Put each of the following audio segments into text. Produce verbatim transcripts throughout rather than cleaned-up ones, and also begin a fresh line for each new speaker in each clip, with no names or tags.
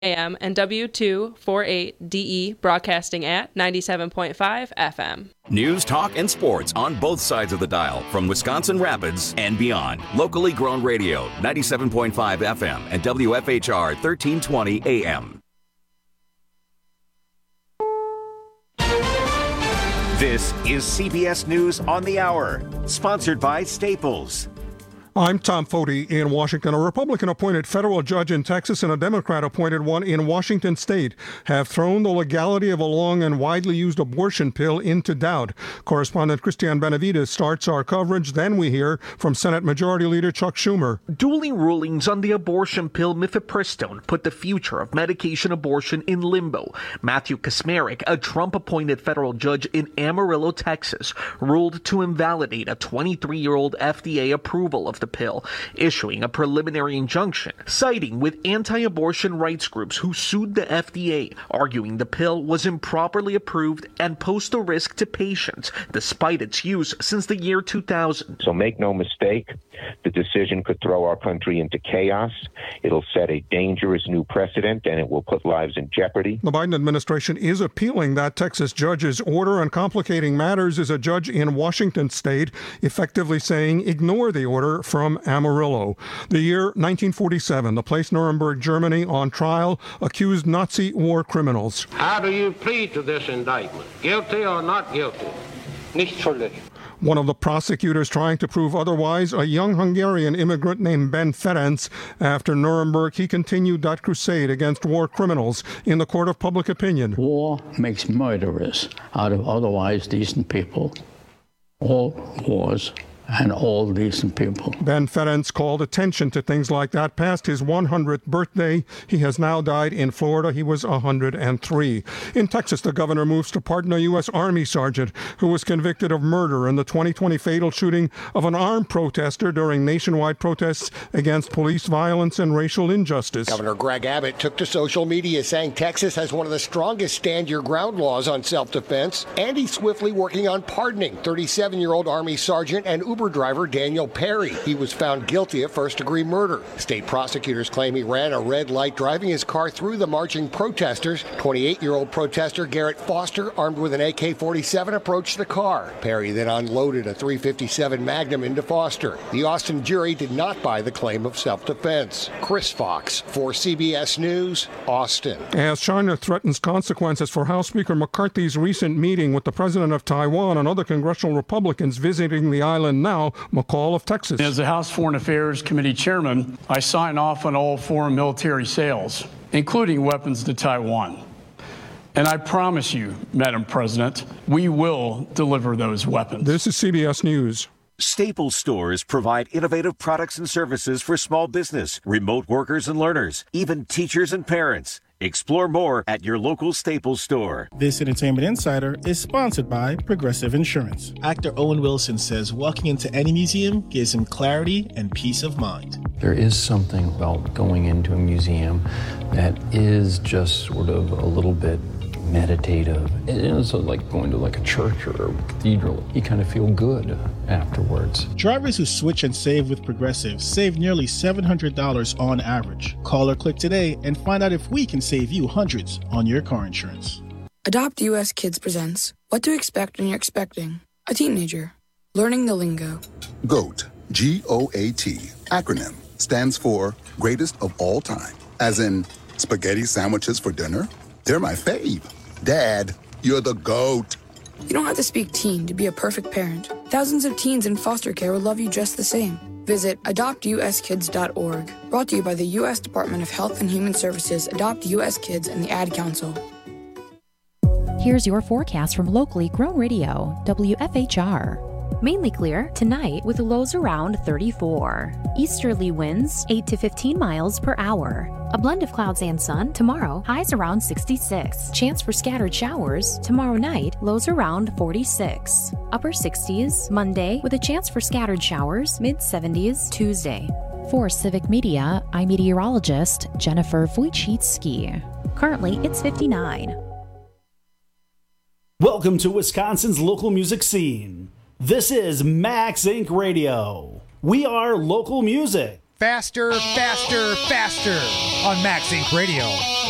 A M and W two forty-eight D E broadcasting at ninety-seven point five F M.
News, talk, and sports on both sides of the dial from Wisconsin Rapids and beyond. Locally grown radio, ninety-seven point five F M and W F H R thirteen twenty A M.
This is C B S News on the Hour, sponsored by Staples.
I'm Tom Foti in Washington. A Republican-appointed federal judge in Texas and a Democrat-appointed one in Washington state have thrown the legality of a long and widely used abortion pill into doubt. Correspondent Christiane Benavides starts our coverage. Then we hear from Senate Majority Leader Chuck Schumer.
Dueling rulings on the abortion pill mifepristone put the future of medication abortion in limbo. Matthew Kacsmaryk, a Trump-appointed federal judge in Amarillo, Texas, ruled to invalidate a twenty-three-year-old F D A approval of the pill, issuing a preliminary injunction, siding with anti-abortion rights groups who sued the F D A, arguing the pill was improperly approved and posed a risk to patients, despite its use since the year two thousand.
So make no mistake, the decision could throw our country into chaos. It'll set a dangerous new precedent, and it will put lives in jeopardy.
The Biden administration is appealing that Texas judge's order, and complicating matters is a judge in Washington state effectively saying ignore the order from Amarillo. The year nineteen forty-seven, the place Nuremberg, Germany, on trial, accused Nazi war criminals.
How do you plead to this indictment? Guilty or not guilty? Nicht schuldig.
One of the prosecutors trying to prove otherwise, a young Hungarian immigrant named Ben Ferenc. After Nuremberg, he continued that crusade against war criminals in the court of public opinion.
War makes murderers out of otherwise decent people. All wars and all decent people.
Ben Ferenc called attention to things like that past his one hundredth birthday. He has now died in Florida. He was one hundred three. In Texas, the governor moves to pardon a U S Army sergeant who was convicted of murder in the twenty twenty fatal shooting of an armed protester during nationwide protests against police violence and racial injustice.
Governor Greg Abbott took to social media saying Texas has one of the strongest stand-your-ground laws on self-defense, and he's swiftly working on pardoning thirty-seven-year-old Army sergeant and Uber driver Daniel Perry. He was found guilty of first-degree murder. State prosecutors claim he ran a red light driving his car through the marching protesters. twenty-eight-year-old protester Garrett Foster, armed with an A K forty-seven, approached the car. Perry then unloaded a three fifty-seven Magnum into Foster. The Austin jury did not buy the claim of self-defense. Chris Fox for C B S News, Austin.
As China threatens consequences for House Speaker McCarthy's recent meeting with the president of Taiwan and other congressional Republicans visiting the island now, McCall of Texas.
As the House Foreign Affairs Committee chairman, I sign off on all foreign military sales, including weapons to Taiwan. And I promise you, Madam President, we will deliver those weapons.
This is C B S News.
Staples stores provide innovative products and services for small business, remote workers and learners, even teachers and parents. Explore more at your local Staples store.
This Entertainment Insider is sponsored by Progressive Insurance.
Actor Owen Wilson says walking into any museum gives him clarity and peace of mind.
There is something about going into a museum that is just sort of a little bit meditative. It's like going to like a church or a cathedral. You kind of feel good afterwards.
Drivers who switch and save with Progressive save nearly seven hundred dollars on average. Call or click today and find out if we can save you hundreds on your car insurance.
Adopt U S Kids presents What to Expect When You're Expecting a Teenager. Learning the lingo.
GOAT, G O A T, acronym, stands for Greatest of All Time. As in, spaghetti sandwiches for dinner? They're my fave. Dad, you're the GOAT.
You don't have to speak teen to be a perfect parent. Thousands of teens in foster care will love you just the same. Visit adopt u s kids dot org. Brought to you by the U S Department of Health and Human Services, Adopt U S Kids, and the Ad Council.
Here's your forecast from locally grown radio, W F H R. Mainly clear tonight with lows around thirty-four. Easterly winds eight to fifteen miles per hour. A blend of clouds and sun tomorrow, highs around sixty-six. Chance for scattered showers tomorrow night, lows around forty-six. Upper sixties Monday with a chance for scattered showers, mid seventies Tuesday. For Civic Media, I'm meteorologist Jennifer Wojcicki. Currently, it's fifty-nine.
Welcome to Wisconsin's local music scene. This is Max Incorporated. Radio. We are local music.
Faster, Faster, Faster on Max Inc Radio.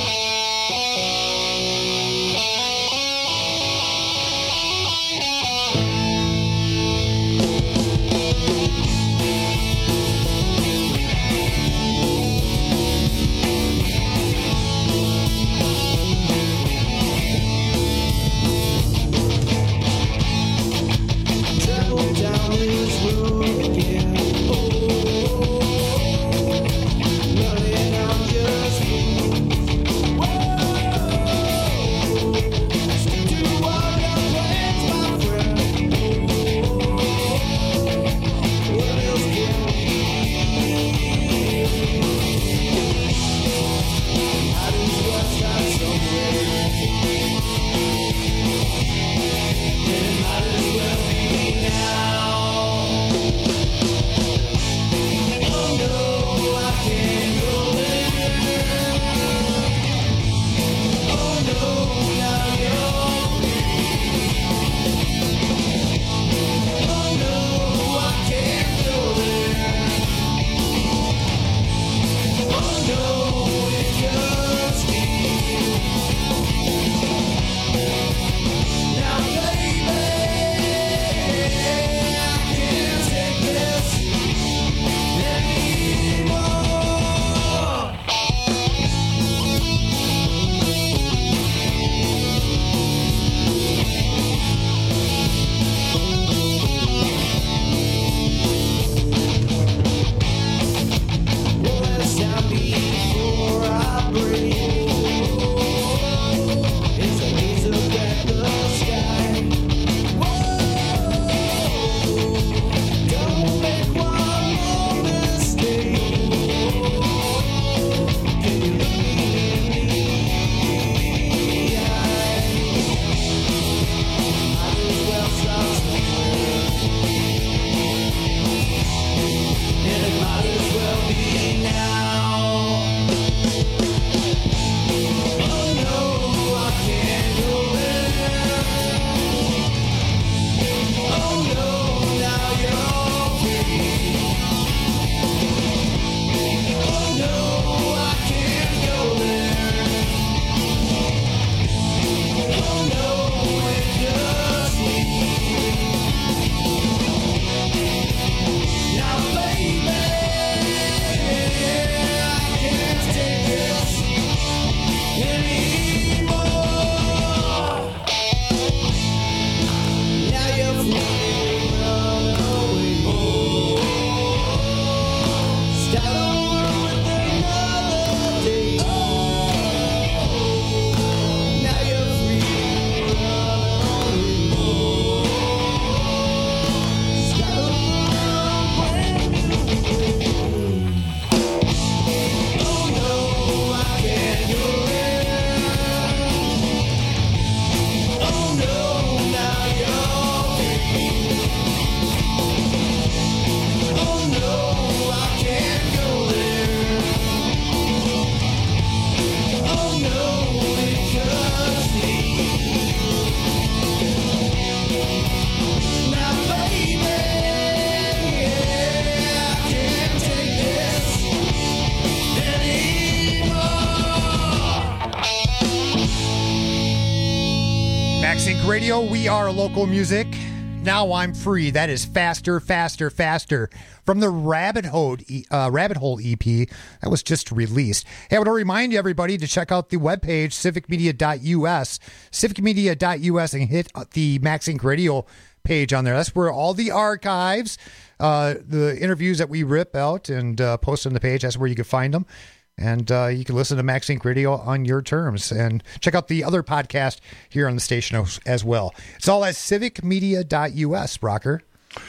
Radio, we are local music. Now I'm free. That is Faster, Faster, Faster from the Rabbit Hole, uh, Rabbit Hole E P that was just released. Hey, I want to remind you, everybody, to check out the webpage, civic media dot U S, civic media dot U S, and hit the Max Inc Radio page on there. That's where all the archives, uh, the interviews that we rip out and uh, post on the page, that's where you can find them. And uh, you can listen to Max Inc Radio on your terms. And check out the other podcast here on the station as well. It's all at civic media dot U S, Rocker.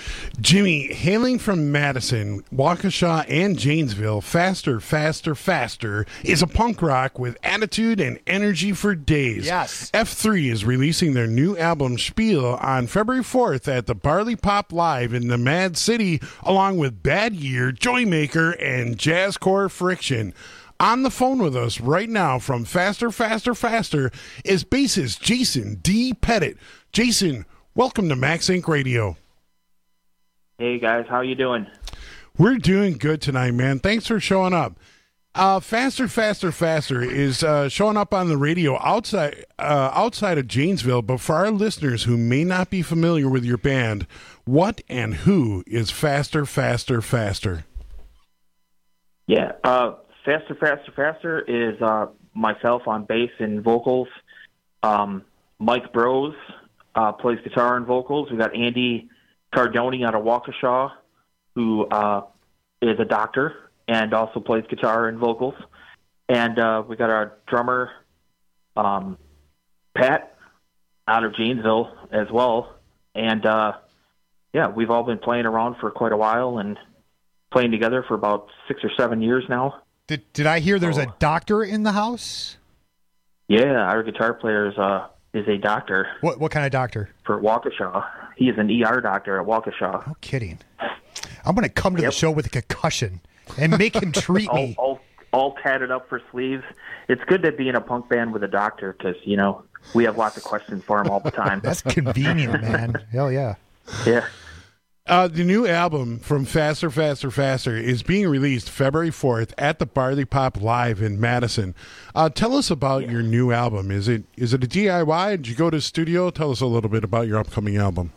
Jimmy, hailing from Madison, Waukesha, and Janesville, Faster, Faster, Faster is a punk rock with attitude and energy for days.
Yes.
F three is releasing their new album, Spiel, on February fourth at the Barley Pop Live in the Mad City, along with Bad Year, Joymaker, and Jazzcore Friction. On the phone with us right now from Faster, Faster, Faster is bassist Jason D. Pettit. Jason, welcome to Max Inc Radio.
Hey guys, how you doing?
We're doing good tonight, man. Thanks for showing up. Uh, Faster, Faster, Faster is uh, showing up on the radio outside uh, outside of Janesville, but for our listeners who may not be familiar with your band, what and who is Faster, Faster, Faster?
Yeah, uh, Faster, Faster, Faster is uh, myself on bass and vocals. Um, Mike Brose uh, plays guitar and vocals. We got Andy Cardoni out of Waukesha, who uh, is a doctor and also plays guitar and vocals. And uh, we got our drummer, um, Pat, out of Janesville as well. And, uh, yeah, we've all been playing around for quite a while and playing together for about six or seven years now.
Did Did I hear there's
so,
a doctor in the house?
Yeah, our guitar player is, uh, is a doctor.
What What kind of doctor?
For Waukesha. He is an E R doctor at Waukesha.
No kidding. I'm going to come to
Yep.
the show with a concussion and make him treat
all,
me.
All, all tatted up for sleeves. It's good to be in a punk band with a doctor because, you know, we have lots of questions for him all the time.
That's convenient, man. Hell yeah.
Yeah.
Uh, the new album from Faster, Faster, Faster is being released February fourth at the Barley Pop Live in Madison. Uh, tell us about yeah. your new album. Is it is it a D I Y? Did you go to the studio? Tell us a little bit about your upcoming album.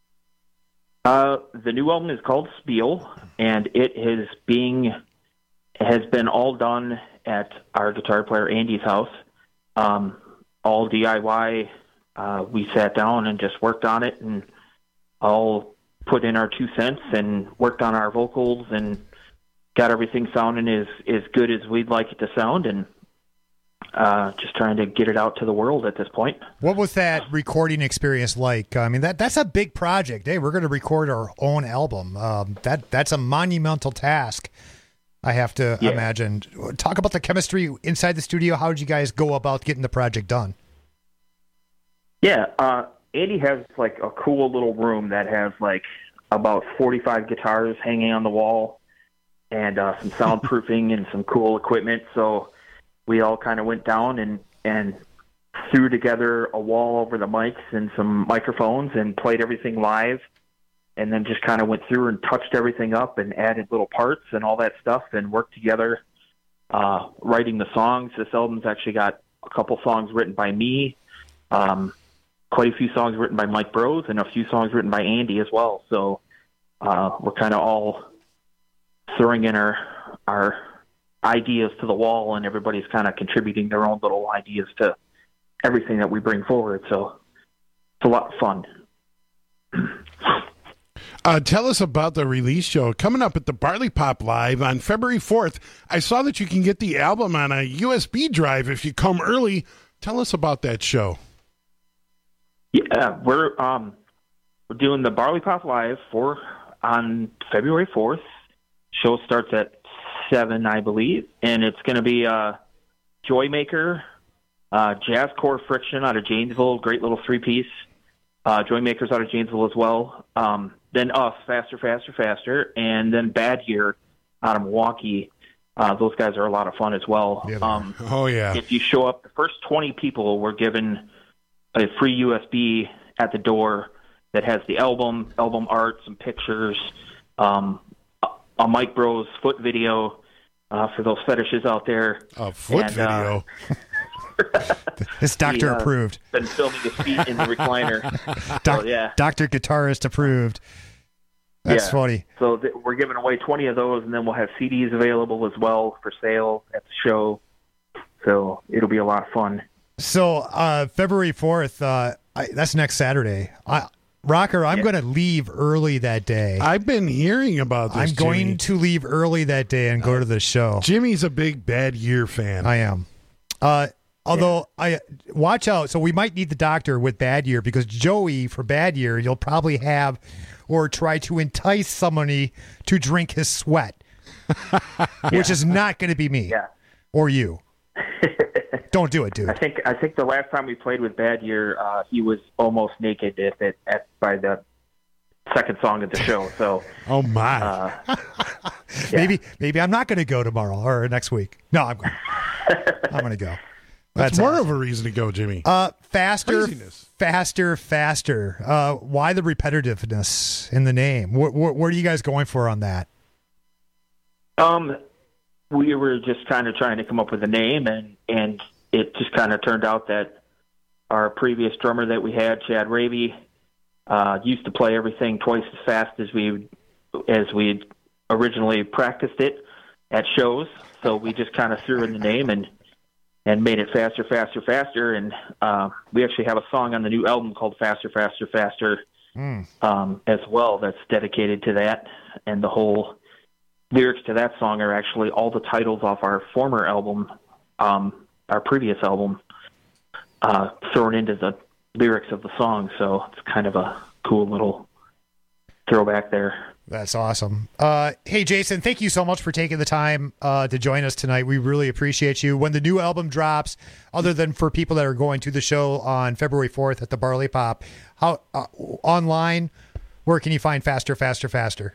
Uh, the new album is called Spiel, and it is being has been all done at our guitar player Andy's house. Um, all D I Y. Uh, we sat down and just worked on it, and all put in our two cents and worked on our vocals and got everything sounding as, as good as we'd like it to sound, and uh, just trying to get it out to the world at this point.
What was that recording experience like? I mean, that that's a big project. Hey, we're going to record our own album. Um, that That's a monumental task, I have to yeah. imagine. Talk about the chemistry inside the studio. How did you guys go about getting the project done?
Yeah, uh, Andy has like a cool little room that has like about forty-five guitars hanging on the wall and uh, some soundproofing and some cool equipment. So we all kind of went down and, and threw together a wall over the mics and some microphones and played everything live, and then just kind of went through and touched everything up and added little parts and all that stuff and worked together uh, writing the songs. This album's actually got a couple songs written by me, um, quite a few songs written by Mike Brose, and a few songs written by Andy as well. So uh, we're kind of all throwing in our our ideas to the wall, and everybody's kind of contributing their own little ideas to everything that we bring forward. So it's a lot of fun.
Uh, tell us about the release show coming up at the Barley Pop Live on February fourth. I saw that you can get the album on a U S B drive if you come early. Tell us about that show.
Yeah, we're um we're doing the Barley Pop Live for on February fourth. Show starts at seven, I believe, and it's going to be uh, Joymaker, uh, Jazzcore Friction out of Janesville, great little three piece. Uh, Joymaker's out of Janesville as well. Um, then us, Faster, Faster, Faster, and then Bad Year out of Milwaukee. Uh, those guys are a lot of fun as well.
Yeah,
um,
oh yeah!
If you show up, the first twenty people were given a free U S B at the door that has the album, album art, some pictures, um, a Mike Brose foot video uh, for those fetishes out there.
A foot
and,
video?
Uh,
this doctor
he, uh,
approved.
Been filming his feet in the recliner.
Doc-
so, yeah.
Doctor Guitarist approved. That's
yeah.
funny.
So th- we're giving away twenty of those, and then we'll have C Ds available as well for sale at the show. So it'll be a lot of fun.
So uh, February fourth, uh, I, that's next Saturday. I, Rocker, I'm yeah. going to leave early that day.
I've been hearing about this,
I'm going
Jimmy.
to leave early that day and go uh, to the show.
Jimmy's a big Bad Year fan.
I am. Uh, although, yeah. I watch out. So we might need the doctor with Bad Year, because Joey, for Bad Year, you'll probably have or try to entice somebody to drink his sweat, yeah. which is not going to be me
yeah.
or you. Don't do it, dude.
I think I think the last time we played with Bad Year, uh, he was almost naked at, at, at by the second song of the show. So,
oh my,
uh, yeah.
maybe maybe I'm not going to go tomorrow or next week. No, I'm going. I'm going to go.
That's, That's more awesome. of a reason to go, Jimmy.
Uh, faster,
Craziness.
faster, faster. Uh, why the repetitiveness in the name? Where, where, where are you guys going for on that?
Um, we were just kind of trying to come up with a name, and, and it just kind of turned out that our previous drummer that we had, Chad Raby, uh, used to play everything twice as fast as we as we originally practiced it at shows. So we just kind of threw in the name and and made it faster, faster, faster. And uh, we actually have a song on the new album called Faster, Faster, Faster
mm.
um, as well that's dedicated to that. And the whole lyrics to that song are actually all the titles off our former album, um, our previous album, uh, thrown into the lyrics of the song. So it's kind of a cool little throwback there.
That's awesome. Uh, hey, Jason, thank you so much for taking the time uh, to join us tonight. We really appreciate you. When the new album drops, other than for people that are going to the show on February fourth at the Barley Pop, how uh, online, where can you find Faster, Faster, Faster?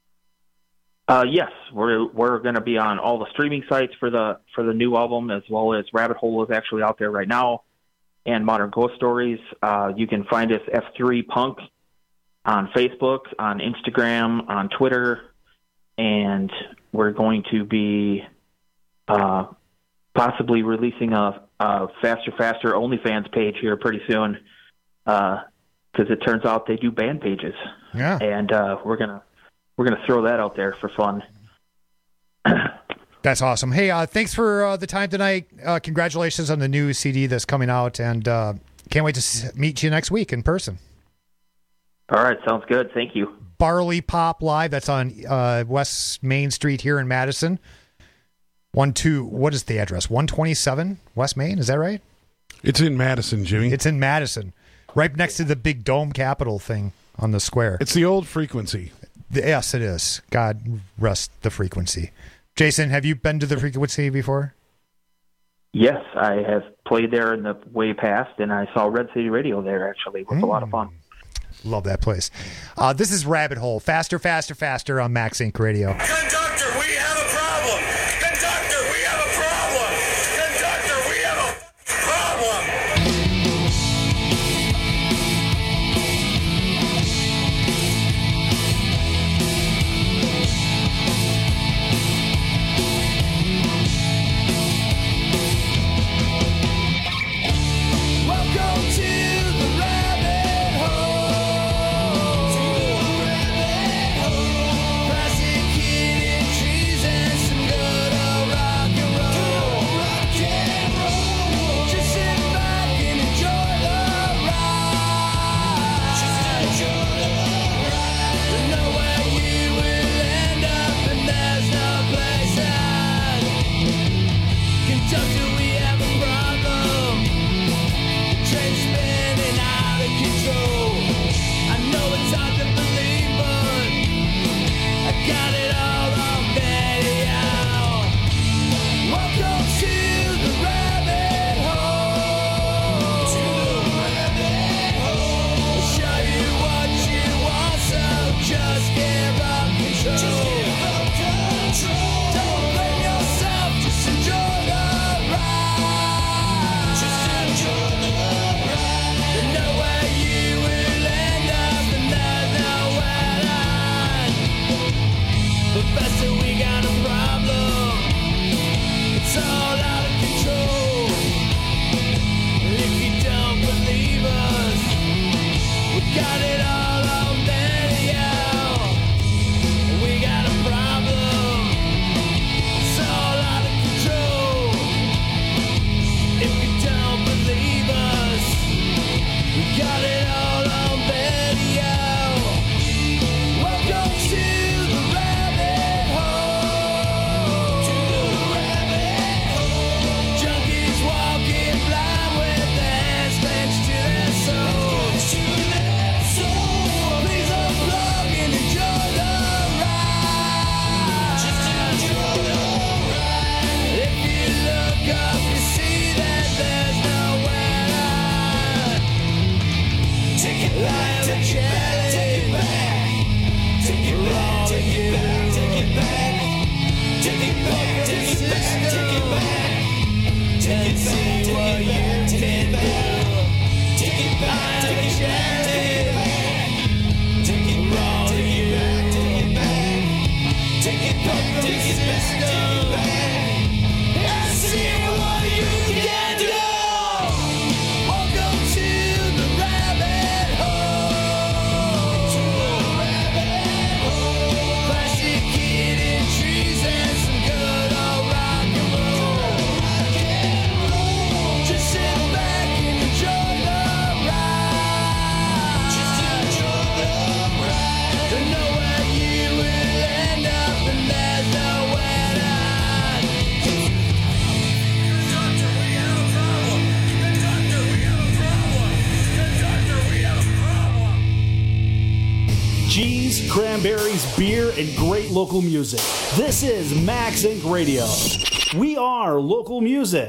Uh, yes, we're we're going to be on all the streaming sites for the for the new album, as well as Rabbit Hole is actually out there right now, and Modern Ghost Stories. Uh, you can find us F three Punk on Facebook, on Instagram, on Twitter, and we're going to be uh, possibly releasing a, a Faster Faster OnlyFans page here pretty soon, because uh, it turns out they do band pages.
Yeah,
and uh, we're gonna we're gonna throw that out there for fun.
That's awesome. Hey, uh, thanks for uh, the time tonight. Uh, congratulations on the new C D that's coming out, and uh, can't wait to s- meet you next week in person.
All right, sounds good. Thank you.
Barley Pop Live. That's on uh, West Main Street here in Madison. One two. What is the address? One twenty seven West Main. Is that right?
It's in Madison, Jimmy.
It's in Madison, right next to the big dome Capitol thing on the square.
It's the old Frequency.
Yes, it is. God rest the Frequency. Jason, have you been to the Frequency before?
Yes, I have played there in the way past, and I saw Red City Radio there. Actually, it was mm. a lot of fun.
Love that place. Uh, this is Rabbit Hole. Faster, faster, faster on Max Inc Radio.
Conductor, we have a problem. Conductor, we have a problem. Conductor, we have a problem. Welcome to the rabbit hole. Prosecuted
movies, cranberries, beer, and great local music. This is Max Incorporated. Radio. We are local music.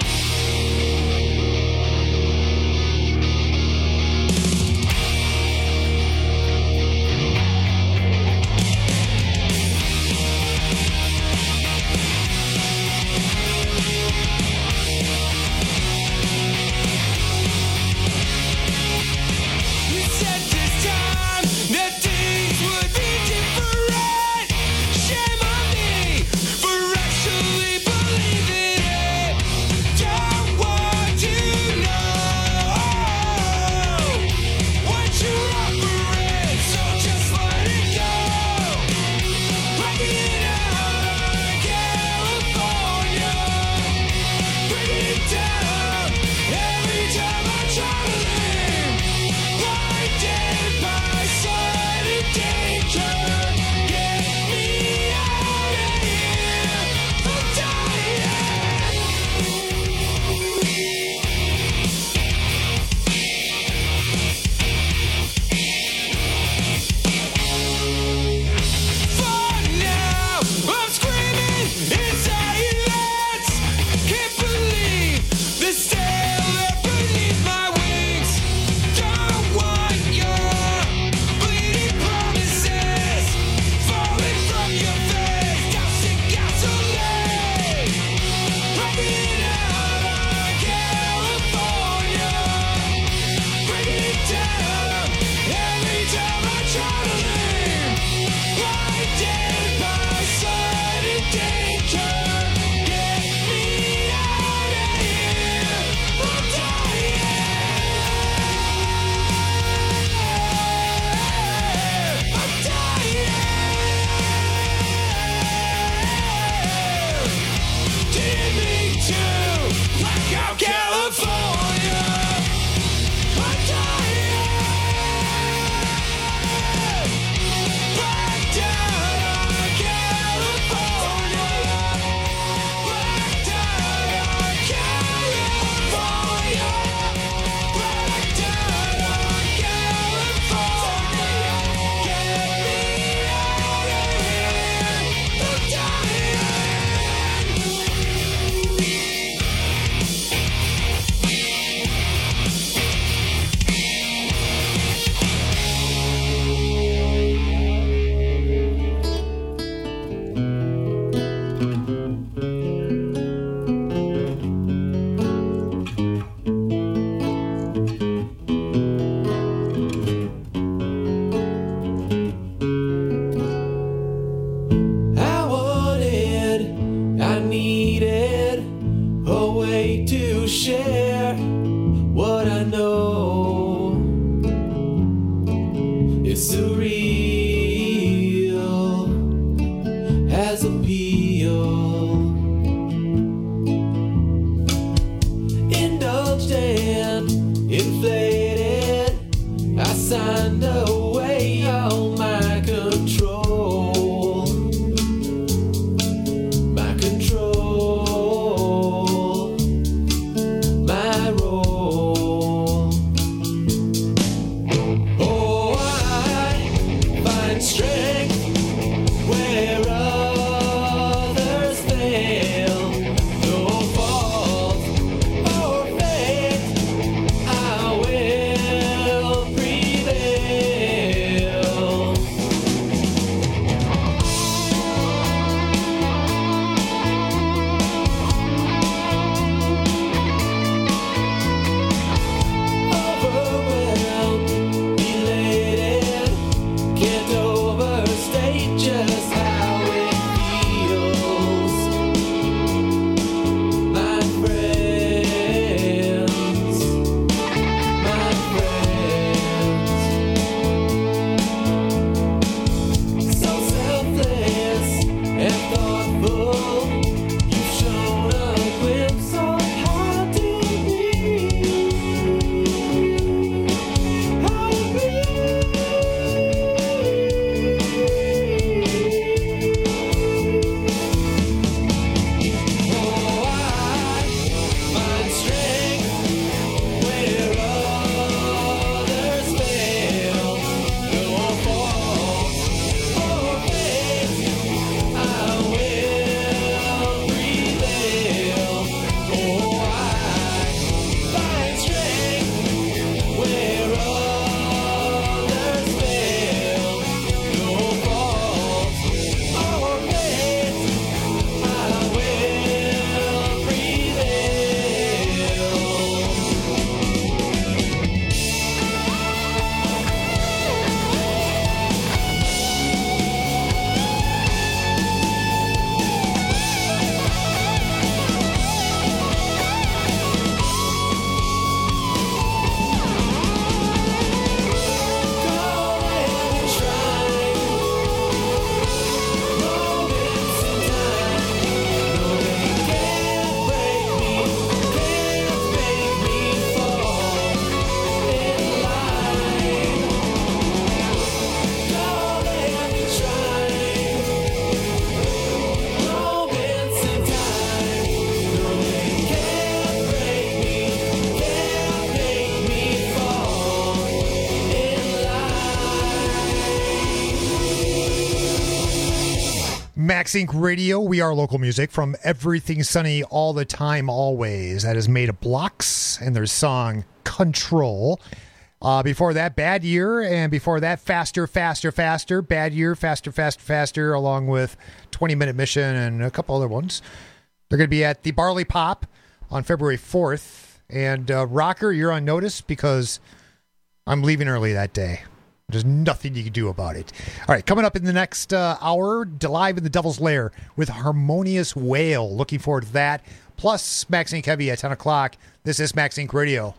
Max Incorporated. Radio. We are local music from Everything Sunny All the Time Always. That is Made of Blocks and their song Control. Uh, before that, Bad Year, and before that, Faster, Faster, Faster. Bad Year, Faster, Faster, Faster, along with twenty minute Mission and a couple other ones. They're going to be at the Barley Pop on February fourth. And uh, Rocker, you're on notice because I'm leaving early that day. There's nothing you can do about it. All right, coming up in the next uh, hour, live in the Devil's Lair with Harmonious Whale. Looking forward to that. Plus, Max Inc Heavy at ten o'clock. This is Max Inc Radio.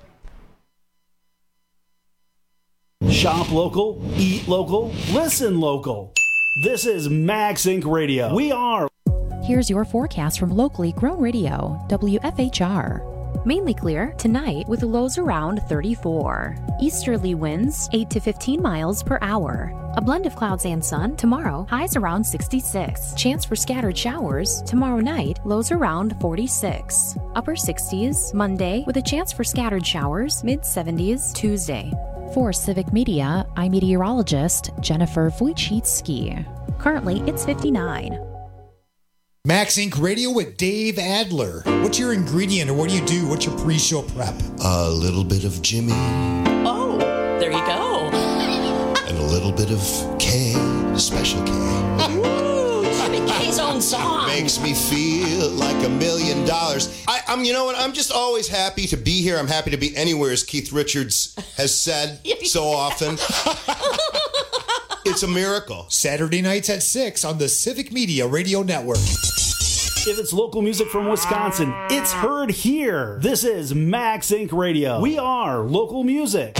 Shop local, eat local, listen local. This is Max Inc Radio. We are.
Here's your forecast from locally grown radio, W F H R. Mainly clear tonight with lows around thirty-four. Easterly winds eight to fifteen miles per hour. A blend of clouds and sun tomorrow, highs around sixty-six. Chance for scattered showers tomorrow night, lows around forty-six. Upper sixties Monday with a chance for scattered showers, mid seventies Tuesday. For Civic Media, I'm meteorologist Jennifer Wojcicki. Currently, it's fifty-nine.
Max Incorporated. Radio with Dave Adler. What's your ingredient or what do you do? What's your pre-show prep?
A little bit of Jimmy.
Oh, there you go.
And a little bit of K, Special K.
Ooh, Jimmy K's own song.
Makes me feel like a million dollars. I, I'm, you know what? I'm just always happy to be here. I'm happy to be anywhere, as Keith Richards has said so often. It's a miracle.
Saturday nights at six on the Civic Media Radio Network.
If it's local music from Wisconsin, it's heard here. This is Max Inc Radio. We are local music.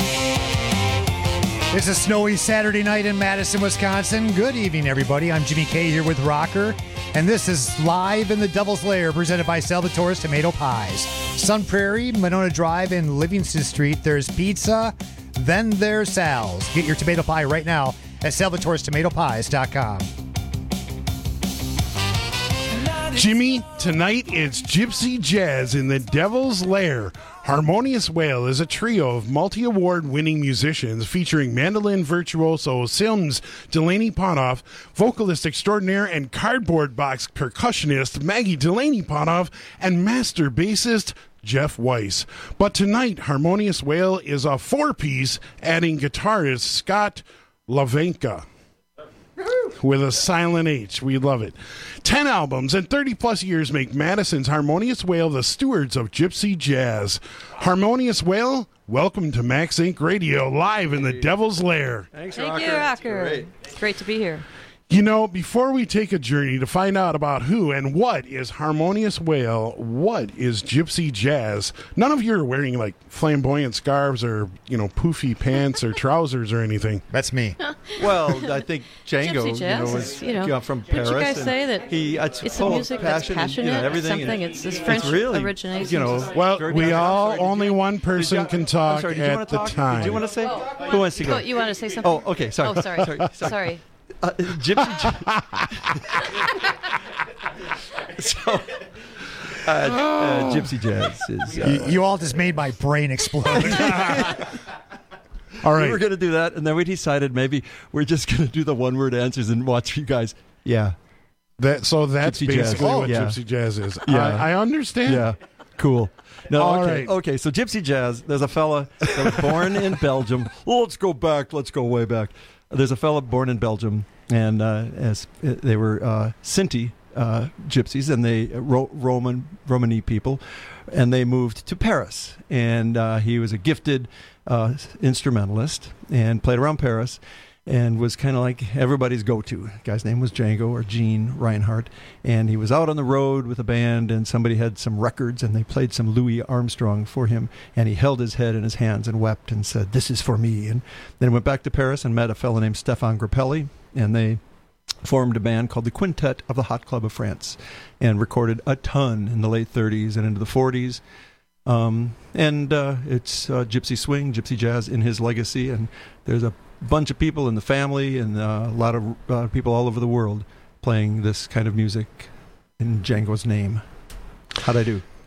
It's a snowy Saturday night in Madison, Wisconsin. Good evening, everybody. I'm Jimmy K here with Rocker, and this is Live in the Devil's Lair, presented by Salvatore's Tomato Pies. Sun Prairie, Monona Drive, and Livingston Street. There's pizza, then there's Sal's. Get your tomato pie right now at salvatores tomato pies dot com.
Jimmy, tonight it's Gypsy Jazz in the Devil's Lair. Harmonious Whale is a trio of multi-award winning musicians featuring mandolin virtuoso Sims Delaney Ponoff, vocalist extraordinaire and cardboard box percussionist Maggie Delaney Ponoff, and master bassist Jeff Weiss. But tonight, Harmonious Whale is a four-piece, adding guitarist Scott Lavenka with a silent H. We love it. Ten albums and thirty-plus years make Madison's Harmonious Whale the stewards of Gypsy Jazz. Harmonious Whale, welcome to Max Inc Radio, live in the Devil's Lair.
Thanks, Thank Rocker. you, Rocker. Great. It's great to be here.
You know, before we take a journey to find out about who and what is Harmonious Whale, what is Gypsy Jazz, none of you are wearing, like, flamboyant scarves or, you know, poofy pants or trousers or anything.
That's me.
Well, I think Django,
Gypsy Jazz,
you know, was
you know,
from Paris.
Didn't you guys say that
he, it's,
it's
full
a music
of passion
that's passionate,
and, you know, everything.
something,
and
it's this French
it's really,
origination.
You know,
well, we all,
sorry,
only
you,
one person
you,
can talk
sorry,
at the
talk?
time.
Did you want to say?
Oh.
Who wants to go?
Oh, you want to say something?
Oh, okay, sorry.
Oh, sorry.
sorry, sorry.
sorry.
Uh, Gypsy so, uh, uh, Gypsy Jazz is... Uh,
you, you all just made my brain explode.
All right. We were going to do that, and then we decided maybe we're just going to do the one-word answers and watch you guys. Yeah.
That So that's
Gypsy
basically
jazz.
what
yeah.
Gypsy Jazz is.
Yeah.
I, I understand.
Yeah. Cool. No,
All
okay,
right.
okay. So Gypsy Jazz, there's a fella that was born in Belgium. Oh, let's go back. Let's go way back. There's a fella born in Belgium, and uh, as they were uh, Sinti uh, gypsies, and they Ro- Roman Romani people, and they moved to Paris. And uh, he was a gifted uh, instrumentalist and played around Paris, and was kind of like everybody's go-to. The guy's name was Django or Gene Reinhardt, and he was out on the road with a band, and somebody had some records, and they played some Louis Armstrong for him, and he held his head in his hands and wept and said, "This is for me." And then went back to Paris and met a fellow named Stéphane Grappelli, and they formed a band called the Quintet of the Hot Club of France, and recorded a ton in the late thirties and into the forties. Um, and uh, it's uh, gypsy swing, gypsy jazz in his legacy, and there's a bunch of people in the family and uh, a lot of uh, people all over the world playing this kind of music in Django's name. How'd I do?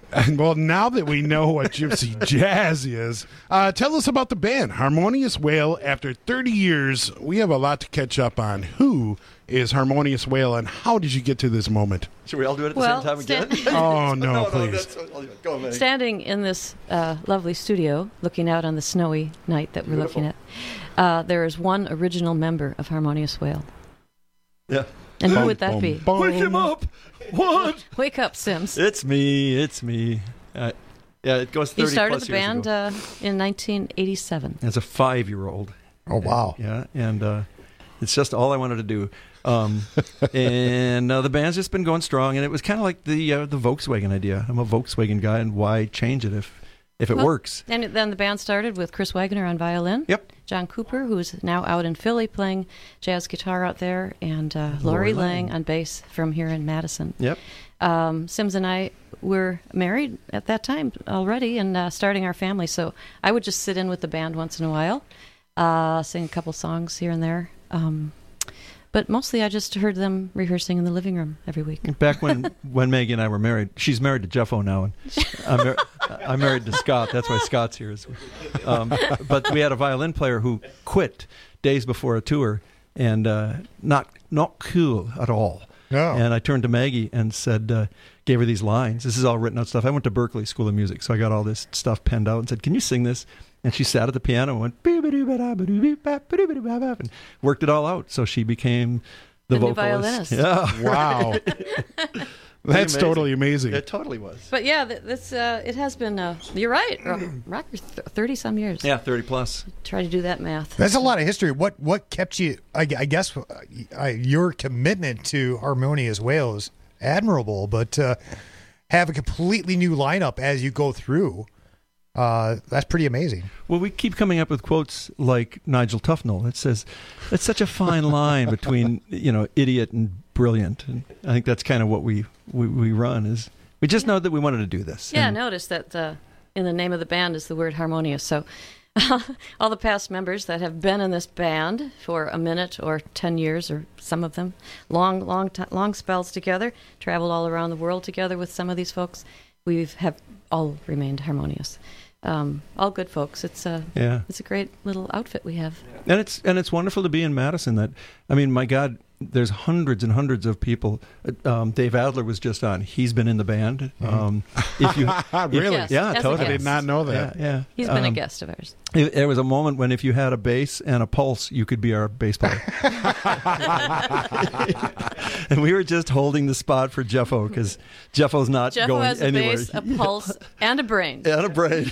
And well, now that we know what gypsy jazz is, uh, tell us about the band Harmonious Whale. After thirty years, we have a lot to catch up on. Who is Harmonious Whale, and how did you get to this moment?
Should we all do it at the
Well,
same time
stand-
again?
Oh, no,
no,
please.
that's- go on, Maggie.
Standing in this uh, lovely studio, looking out on the snowy night that we're
Beautiful.
looking at, uh, there is one original member of Harmonious Whale.
Yeah.
And who
Boom,
would that
boom,
be?
boom. Wake him up! What?
Wake up, Sims.
It's me. It's me. Uh, yeah, it goes thirty
He started
plus
the
years
band
ago.
uh, in nineteen eighty-seven.
As a five-year-old.
Oh, wow.
Yeah, and uh, it's just all I wanted to do. Um, and uh, the band's just been going strong, and it was kind of like the uh, the Volkswagen idea. I'm a Volkswagen guy, and why change it if if it
Well,
works?
And then the band started with Chris Wagner on violin.
Yep.
John Cooper, who's now out in Philly playing jazz guitar out there, and uh,
Lori
Lori
Lang.
Lang on bass from here in Madison.
Yep.
Um, Sims and I were married at that time already and uh, starting our family, so I would just sit in with the band once in a while, uh, sing a couple songs here and there. Um, but mostly I just heard them rehearsing in the living room every week.
Back when, when Maggie and I were married, she's married to Jeffo now, and I'm, mar- I'm married to Scott. That's why Scott's here. Um, but we had a violin player who quit days before a tour, and uh, not not cool at all.
No.
And I turned to Maggie and said, uh, gave her these lines. This is all written out stuff. I went to Berkeley School of Music, so I got all this stuff penned out and said, "Can you sing this?" And she sat at the piano and went and worked it all out. So she became the,
The new
vocalist.
violinist.
Yeah.
Wow. That's
amazing.
totally amazing.
It totally was.
But yeah, th- this uh, it has been. Uh, you're right, Ro- Rocker. Thirty some years.
Yeah, thirty plus.
Try to do that math.
That's a lot of history. What what kept you? I, I guess uh, I, your commitment to Harmonious Whale is admirable, but uh, have a completely new lineup as you go through. Uh, that's pretty amazing.
Well, we keep coming up with quotes like Nigel Tufnell. It says, "It's such a fine line between you know idiot and brilliant." And I think that's kind of what we, we, we run. Is we just know that we wanted to do this.
Yeah,
And-
notice that uh, in the name of the band is the word harmonious. So all the past members that have been in this band for a minute or ten years, or some of them, long, long, t- long spells together, traveled all around the world together with some of these folks. We have all remained harmonious. Um, all good folks. It's a
Yeah.
it's a great little outfit we have.
And it's and it's wonderful to be in Madison. That I mean, my God, there's hundreds and hundreds of people. Um, Dave Adler was just on. He's been in the band. Um, if you
Really?
Yes,
yeah,
as a
totally.
I did not know that.
Yeah, yeah.
He's been a
Um,
guest of ours.
it- There was a moment when if you had a bass and a pulse, you could be our bass player. And we were just holding the spot for Jeffo because Jeffo's not
Jeffo
going
has a
anywhere.
bass, a pulse, and a brain.
and a brain.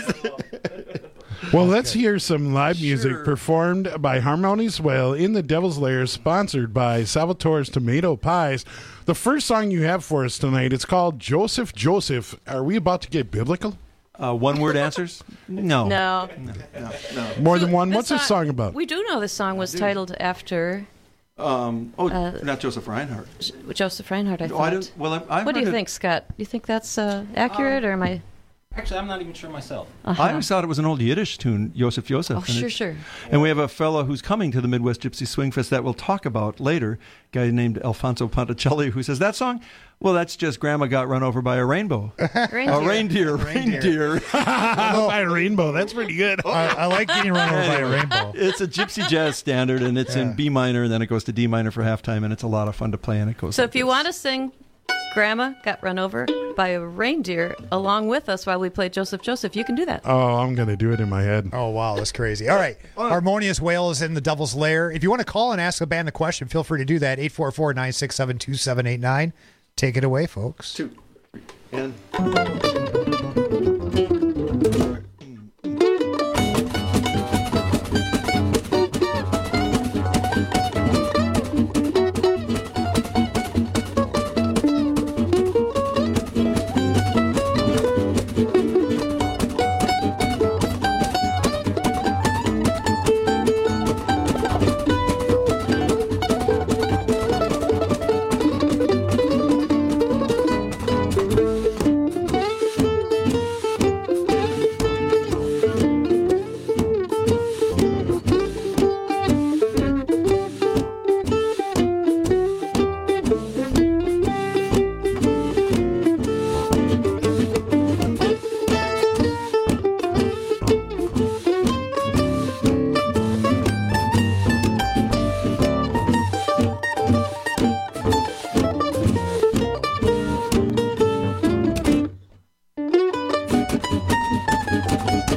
Well, let's hear some live music performed by Harmonious Whale in the Devil's Lair, sponsored by Salvatore's Tomato Pies. The first song you have for us tonight, it's called Joseph Joseph. Are we about to get biblical?
Uh, one word answers? No.
No.
More than one?
This
What's this song about?
We do know this song was titled after
Um, oh,
Uh,
not Joseph Reinhardt.
Joseph Reinhardt, I
Oh,
thought.
I don't- well, I- I've
what do you
heard it-
think, Scott? Do you think that's uh, accurate, or am I...
Actually, I'm not even sure myself.
Uh-huh.
I always thought it was an old Yiddish tune, Yosef Yosef.
Oh,
and
sure,
it's-
sure.
And we have a fellow who's coming to the Midwest Gypsy Swing Fest that we'll talk about later, a guy named Alfonso Ponticelli, who says, that song, well, that's just Grandma got run over by a rainbow.
Reindeer.
A reindeer. Reindeer.
By a rainbow. That's pretty good.
I, I like getting run over by a rainbow.
It's a gypsy jazz standard, and it's in B minor, and then it goes to D minor for halftime, and it's a lot of fun to play, and it goes
So
like
if you
this.
want to sing Grandma Got Run Over by a Reindeer along with us while we play Joseph Joseph, you can do that.
Oh, I'm going to do it in my head.
Oh, wow, that's crazy. All right. Harmonious Whale is in the Devil's Lair. If you want to call and ask the band the question, feel free to do that. eight four four, nine six seven, two seven eight nine. Take it away, folks.
Two, three, and...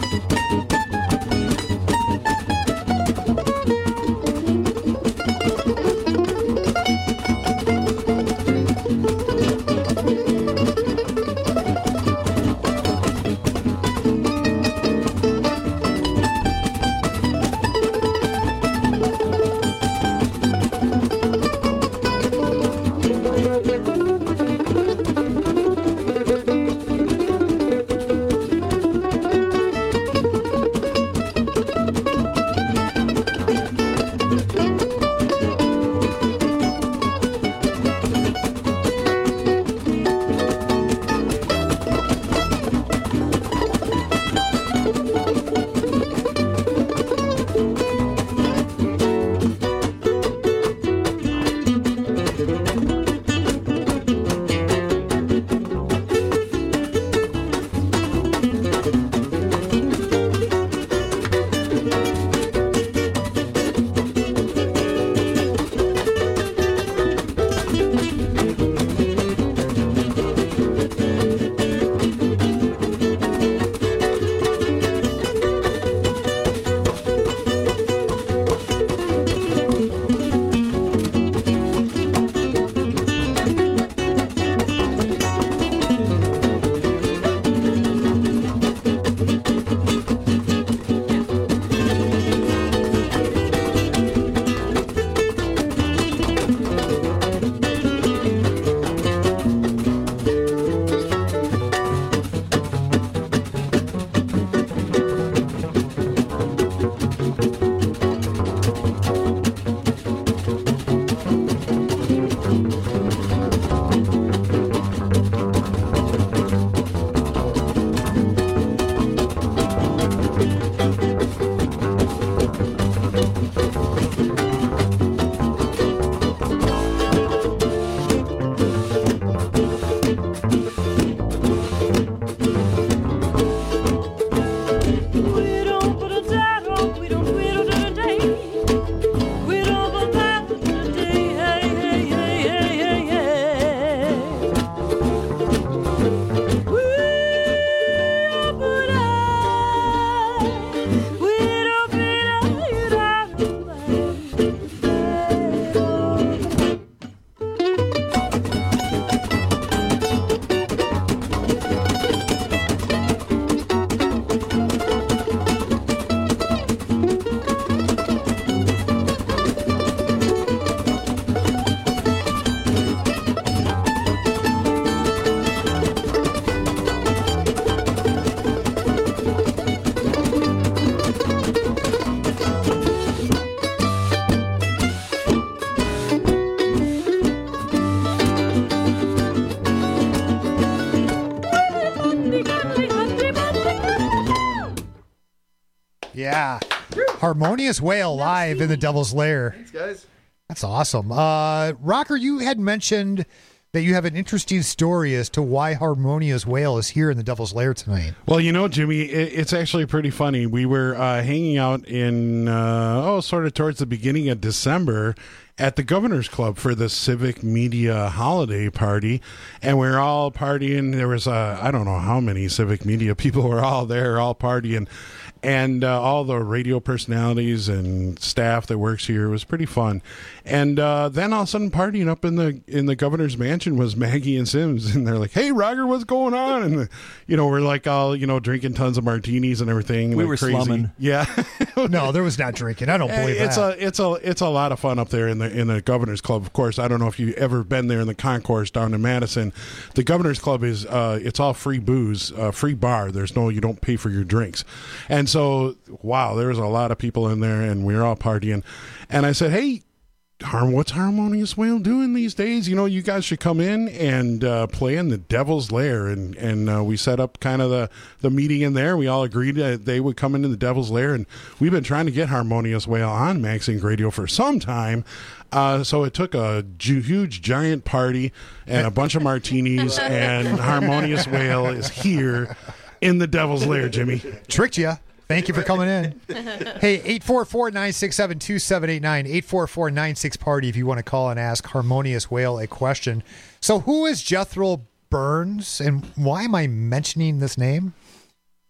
Yeah. Harmonious Whale live in the Devil's Lair.
Thanks, guys.
That's awesome. Uh, Rocker, you had mentioned that you have an interesting story as to why Harmonious Whale is here in the Devil's Lair tonight.
Well, you know, Jimmy, it, it's actually pretty funny. We were uh, hanging out in, uh, oh, sort of towards the beginning of December at the Governor's Club for the Civic Media Holiday Party, and we were all partying. There was, uh, I don't know how many Civic Media people were all there, all partying, and uh, all the radio personalities and staff that works here. It was pretty fun. And uh, then all of a sudden, partying up in the in the Governor's Mansion was Maggie and Sims, and they're like, "Hey, Roger, what's going on?" And you know, we're like all you know drinking tons of martinis and everything.
We
like
were
crazy.
slumming.
Yeah.
No, there was not drinking. I don't believe
it's
that.
a it's a it's a lot of fun up there in the in the Governor's Club. Of course, I don't know if you've ever been there in the concourse down in Madison. The Governor's Club is uh, it's all free booze, uh, free bar. There's no you don't pay for your drinks, and so wow, there was a lot of people in there, and we were all partying. And I said, hey, Harm, what's Harmonious Whale doing these days? You know, you guys should come in and uh, play in the Devil's Lair. And and uh, we set up kind of the, the meeting in there. We all agreed that they would come into the Devil's Lair. And we've been trying to get Harmonious Whale on Maxing Radio for some time. Uh, so it took a ju- huge, giant party and a bunch of martinis. And Harmonious Whale is here in the Devil's Lair, Jimmy.
Tricked you. Thank you for coming in. Hey, eight four four, nine six seven, two seven eight nine, eight four four, nine six party if you want to call and ask Harmonious Whale a question. So who is Jethro Burns, and why am I mentioning this name?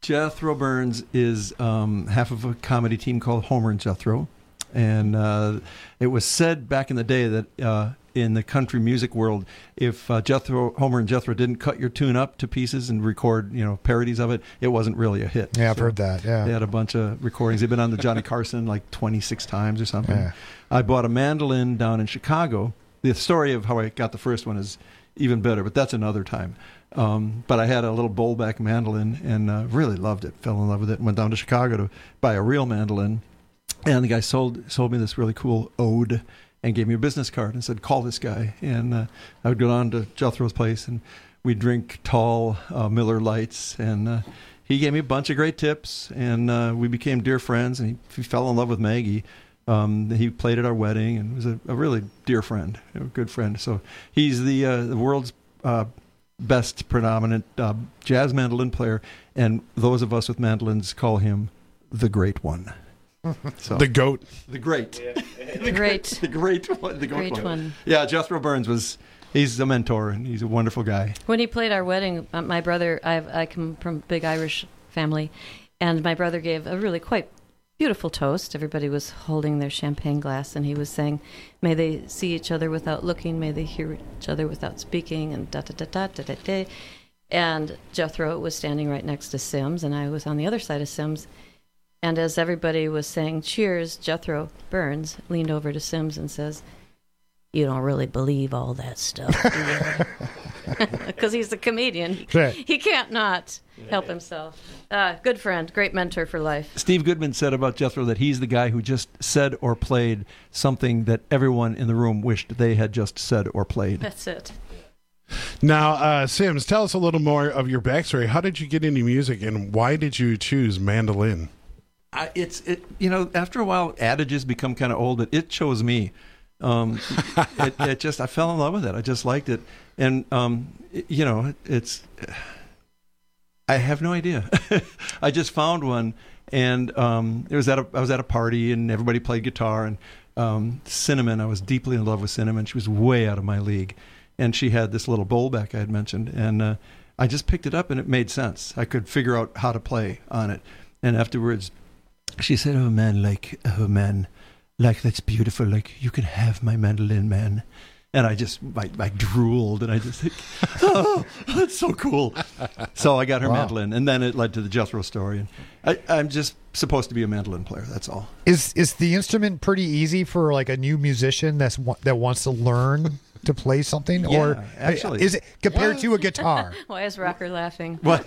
Jethro Burns is um, half of a comedy team called Homer and Jethro. And uh, it was said back in the day that uh, in the country music world, if uh, Jethro, Homer and Jethro didn't cut your tune up to pieces and record, you know, parodies of it, it wasn't really a hit.
Yeah, I've
So
heard that. Yeah,
they had a bunch of recordings. They've been on the Johnny Carson like twenty-six times or something.
Yeah.
I bought a mandolin down in Chicago. The story of how I got the first one is even better, but that's another time. Um, but I had a little bowlback mandolin and uh, really loved it. Fell in love with it. And went down to Chicago to buy a real mandolin. And the guy sold sold me this really cool ode and gave me a business card and said, call this guy. And uh, I would go down to Jethro's place and we'd drink tall uh, Miller Lights. And uh, he gave me a bunch of great tips. And uh, we became dear friends. And he, he fell in love with Maggie. Um, he played at our wedding and was a, a really dear friend, a good friend. So he's the, uh, the world's uh, best predominant uh, jazz mandolin player. And those of us with mandolins call him the Great One. So,
the goat.
The great.
The great.
The great one. The
great
one.
one.
Yeah, Jethro Burns was, he's a mentor and he's a wonderful guy.
When he played our wedding, uh, my brother, I've, I come from a big Irish family, and my brother gave a really quite beautiful toast. Everybody was holding their champagne glass, and he was saying, may they see each other without looking, may they hear each other without speaking, and da-da-da-da-da-da-da. And Jethro was standing right next to Sims, and I was on the other side of Sims. And as everybody was saying cheers, Jethro Burns leaned over to Sims and says, you don't really believe all that stuff, do you? Because he's a comedian.
Right.
He can't not help himself. Uh, good friend, great mentor for life.
Steve Goodman said about Jethro that he's the guy who just said or played something that everyone in the room wished they had just said or played.
That's it.
Now, uh, Sims, tell us a little more of your backstory. How did you get into music, and why did you choose mandolin?
I, it's it you know after a while adages become kind of old, but it chose me. Um, it, it just I fell in love with it. I just liked it, and um, it, you know it's I have no idea. I just found one, and um, it was at a I was at a party, and everybody played guitar, and um, Cinnamon. I was deeply in love with Cinnamon. She was way out of my league, and she had this little bowlback I had mentioned, and uh, I just picked it up, and it made sense. I could figure out how to play on it, and afterwards. She said, oh, man, like, oh, man, like, that's beautiful. Like, you can have my mandolin, man. And I just, I, I drooled, and I just think, oh, that's so cool. So I got her wow. mandolin, and then it led to the Jethro story. And I, I'm just supposed to be a mandolin player, that's all.
Is is the instrument pretty easy for, like, a new musician that's that wants to learn to play something?
Yeah,
or
actually.
Is it compared what? to a guitar?
Why is Rocker laughing?
What?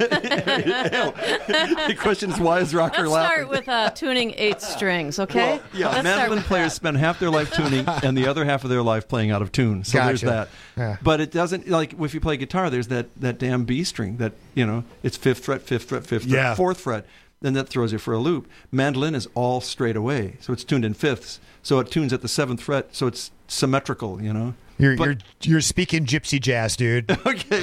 The question is, why is Rocker
Let's
laughing?
start with uh, tuning eight strings, okay?
Well, yeah,
Let's
mandolin players
that.
spend half their life tuning and the other half of their life playing out of tune. So
gotcha.
there's that.
Yeah.
But it doesn't, like, if you play guitar, there's that, that damn B string that, you know, it's fifth fret, fifth fret, fifth fret,
yeah.
fourth fret. Then that throws you for a loop. Mandolin is all straight away, so it's tuned in fifths. So it tunes at the seventh fret, so it's symmetrical, you know.
You're
but,
you're you're speaking gypsy jazz, dude.
Okay.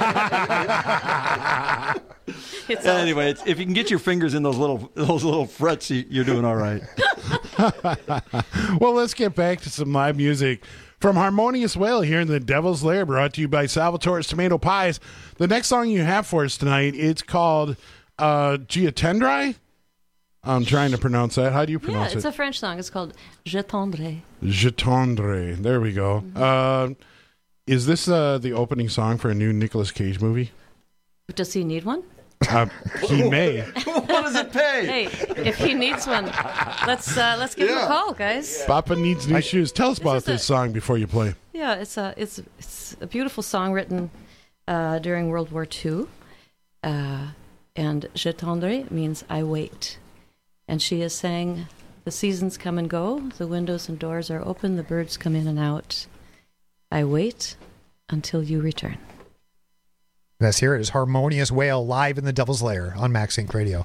It's
anyway, it's, if you can get your fingers in those little those little frets, you, you're doing all right.
Well, let's get back to some live music from Harmonious Whale here in the Devil's Lair, brought to you by Salvatore's Tomato Pies. The next song you have for us tonight, it's called uh, Giatendrai. I'm trying to pronounce that. How do you pronounce
it? Yeah, it's
it?
a French song. It's called Je Tendrai.
Je Tendrai. There we go. Mm-hmm. Uh, is this uh, the opening song for a new Nicolas Cage movie?
Does he need one?
Uh, he may.
What does it pay?
Hey, if he needs one, let's uh, let's give yeah. him a call, guys.
Papa needs new I, shoes. Tell us
this
about this
a,
song before you play.
Yeah, it's a it's it's a beautiful song written uh, during World War Two, uh, and Je Tendrai means I wait. And she is saying, the seasons come and go, the windows and doors are open, the birds come in and out. I wait until you return.
Let's hear it. It's Harmonious Whale live in the Devil's Lair on Max Inc Radio.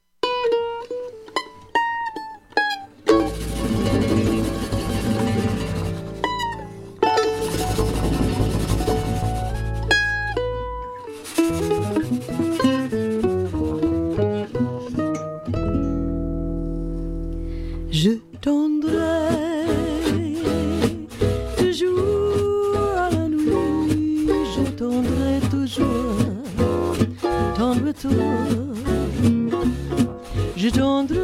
Je tendrai toujours à la nuit, je tendrai toujours, tendre-toi. je tendrai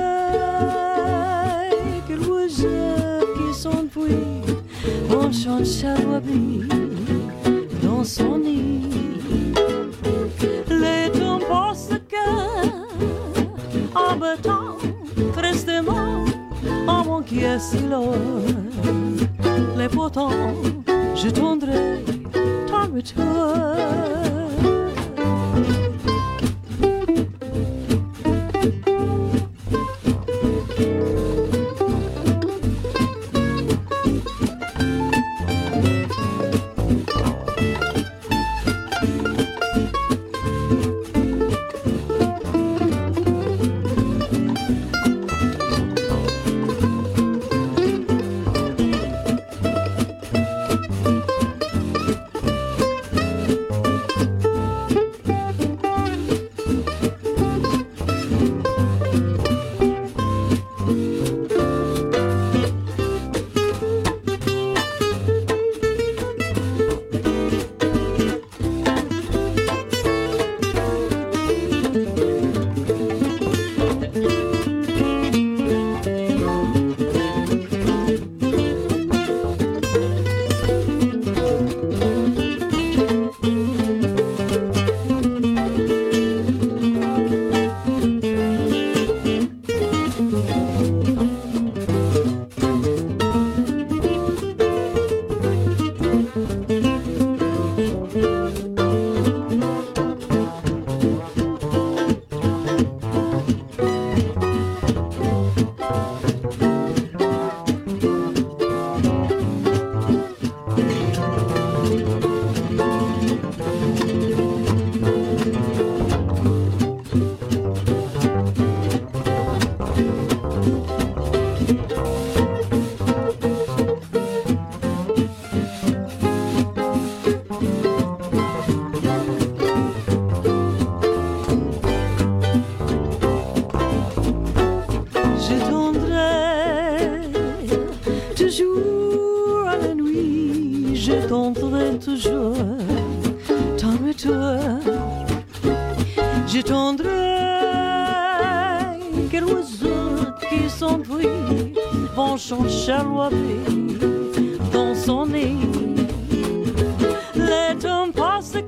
que l'oiseau qui s'enfuit en chant chalouabi dans son nid. Les temps passent en battant tristement en mon qui est si loin. Les pourtant je tendrai ton retour. Dans son nez, les temps passent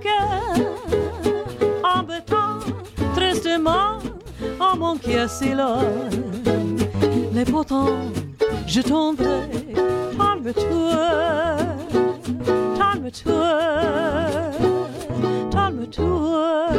en bêtant tristement en manquant si loin. Mais pourtant, je tomberai en retour, en retour, en retour.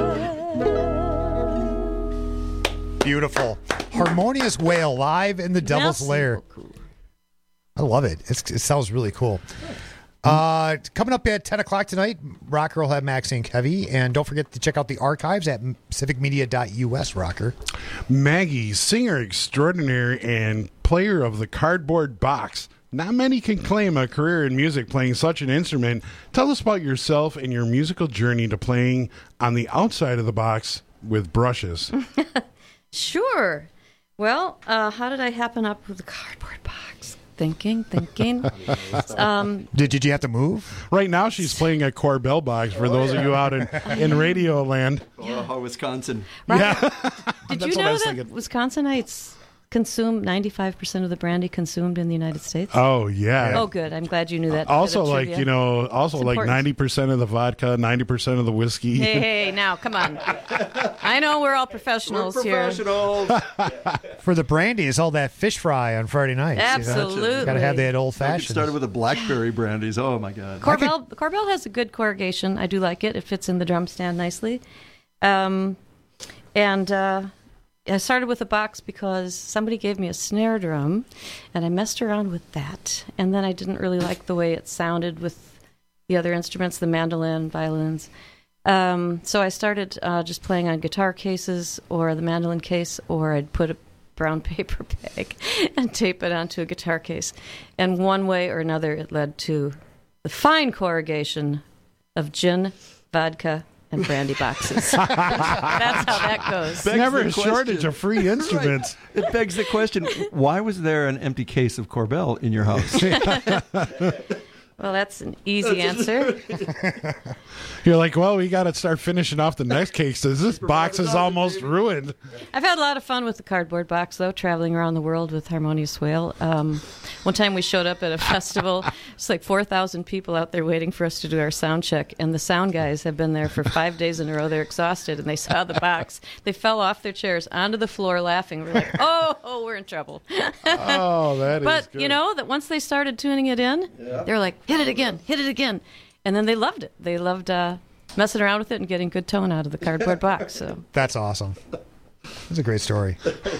Beautiful. Harmonious Whale live in the Devil's
Merci
Lair.
beaucoup.
I love it. It's, it sounds really cool. Uh, coming up at ten o'clock tonight, Rocker will have Max and Kevy. And don't forget to check out the archives at civic media dot U S, Rocker.
Maggie, singer extraordinaire and player of the cardboard box. Not many can claim a career in music playing such an instrument. Tell us about yourself and your musical journey to playing on the outside of the box with brushes.
Sure. Well, uh, how did I happen up with the cardboard box? Thinking, thinking. um,
Did, did you have to move?
Right now, she's playing a Corbell box for those of you out in, in radio land.
Oh, Wisconsin.
Right.
Yeah.
Did
That's
you
what I
know
was
that
thinking.
Wisconsinites consume ninety-five percent of the brandy consumed in the United States?
Oh, yeah.
Oh, good. I'm glad you knew that.
Also,
bit of
like,
trivia.
you know, also
It's
like
important.
ninety percent of the vodka, ninety percent of the whiskey.
Hey, hey, now, come on. I know we're all professionals
We're
here.
professionals.
For the brandy, is all that fish fry on Friday nights.
Absolutely.
Got to have that old
It
fashioned.
started with the blackberry brandies. Oh, my God.
Corbell, Corbell has a good corrugation. I do like it. It fits in the drum stand nicely. Um, and uh, I started with a box because somebody gave me a snare drum, and I messed around with that. And then I didn't really like the way it sounded with the other instruments, the mandolin, violins. Um, so I started uh, just playing on guitar cases or the mandolin case, or I'd put a brown paper bag and tape it onto a guitar case. And one way or another, it led to the fine corrugation of gin, vodka, and brandy boxes. That's how that goes.
Begs Never the a shortage question. of free instruments.
Right. It begs the question, why was there an empty case of Corbell in your house?
Well, that's an easy answer.
You're like, well, we got to start finishing off the next case. This box is almost ruined.
I've had a lot of fun with the cardboard box, though, traveling around the world with Harmonious Whale. Um, one time we showed up at a festival. It's like four thousand people out there waiting for us to do our sound check, and the sound guys have been there for five days in a row. They're exhausted, and they saw the box. They fell off their chairs onto the floor laughing. We're like, oh, oh we're in trouble.
Oh, that
but,
is good.
you know, that once they started tuning it in,
Yeah.
they were like, hit it again, hit it again. And then they loved it. They loved uh, messing around with it and getting good tone out of the cardboard box. So
That's awesome. That's a great story.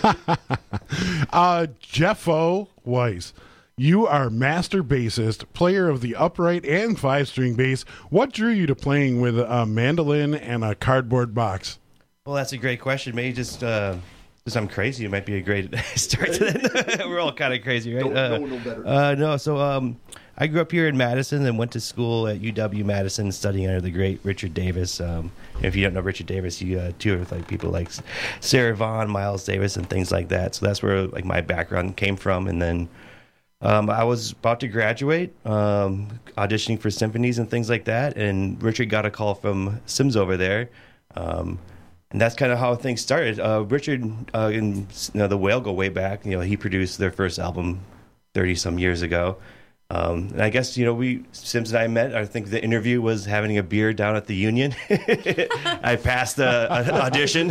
uh, Jeffo Weiss, you are master bassist, player of the upright and five-string bass. What drew you to playing with a mandolin and a cardboard box?
Well, that's a great question. Maybe just uh, because I'm crazy, it might be a great start to that. We're all kind of crazy, right?
Don't
uh,
know no better.
Uh, no, so um, I grew up here in Madison and went to school at U W-Madison studying under the great Richard Davis. Um, if you don't know Richard Davis, you uh, toured with like people like Sarah Vaughan, Miles Davis, and things like that. So that's where like my background came from. And then um, I was about to graduate, um, auditioning for symphonies and things like that. And Richard got a call from Sims over there. Um, And that's kind of how things started. Uh, Richard uh, and you know, the Whale go way back. You know, he produced their first album thirty some years ago. Um, and I guess you know we Sims and I met. I think the interview was having a beer down at the Union. I passed the uh, audition